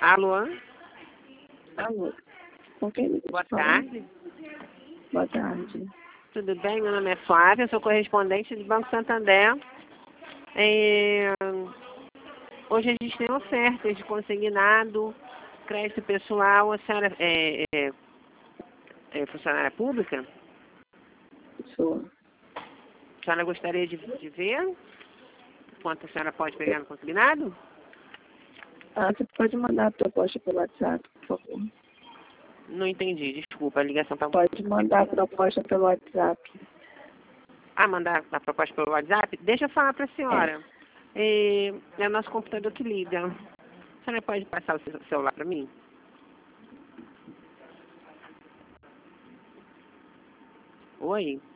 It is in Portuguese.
Alô? Alô. Com quem eu Boa tô falando? tarde. Boa tarde. Tudo bem? Meu nome é Flávia, sou correspondente do Banco Santander. Hoje a gente tem ofertas de consignado, crédito pessoal. A senhora é funcionária pública? Sou. A senhora gostaria de ver quanto a senhora pode pegar no consignado? Você pode mandar a proposta pelo WhatsApp, por favor? Não entendi, desculpa, a ligação está... Pode mandar a proposta pelo WhatsApp. Mandar a proposta pelo WhatsApp? Deixa eu falar para a senhora. É o nosso computador que liga. A senhora pode passar o seu celular para mim? Oi?